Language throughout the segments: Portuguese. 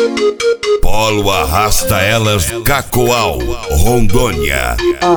Polo arrasta elas, Cacoal, Rondônia.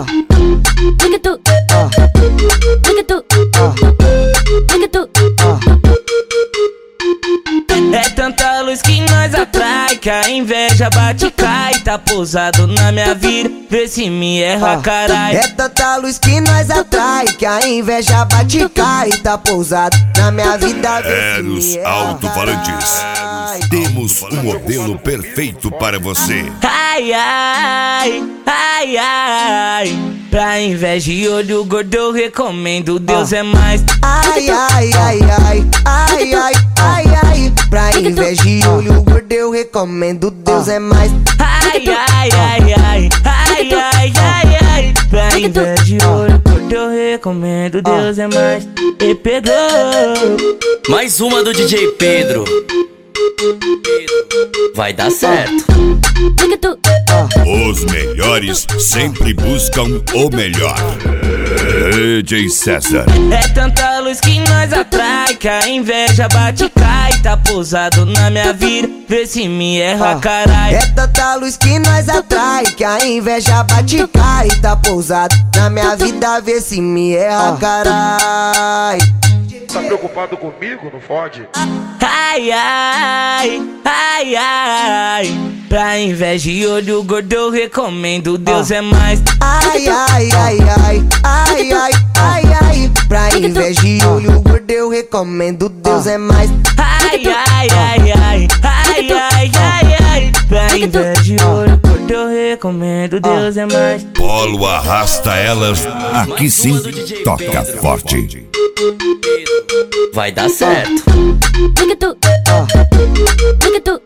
É tanta luz que nós atrai, que a inveja bate e cai. Tá pousado na minha vida, vê se me erra, carai. É tanta luz que nós atrai, que a inveja bate e cai. Tá pousado na minha vida, vê se me erra, Alto-falantes. Temos um modelo perfeito para você. Ai, ai, ai, ai. Pra inveja e olho gordo eu recomendo, Deus é mais. Ai, ai, ai, ai, ai, ai, ai, ai. Pra inveja e olho gordo eu recomendo, Deus é mais. Ai, ai, ai, ai, ai, ai, ai, ai. Pra inveja e olho gordo eu recomendo, Deus é mais. E Pedro. Mais uma do DJ Pedro. Vai dar certo. Os melhores sempre buscam o melhor. DJ César. É tanta luz que nós atrai, que a inveja bate e cai. Tá pousado na minha vida, vê se me erra, carai. É tanta luz que nós atrai, que a inveja bate e cai. Tá pousado na minha vida, vê se me erra, carai. Tá preocupado comigo? Não fode? Ai, ai, ai, ai. Pra inveja e olho gordo eu recomendo, Deus é mais. Ai, ai, ai, ai, ai, ai, ai, ai. Pra inveja e olho gordo eu recomendo, Deus é mais. Ai, ai, ai, ai, ai, ai, ai, ai. Pra inveja e olho gordo eu recomendo, Deus é mais. Polo arrasta elas, aqui sim, toca forte. Vai dar certo.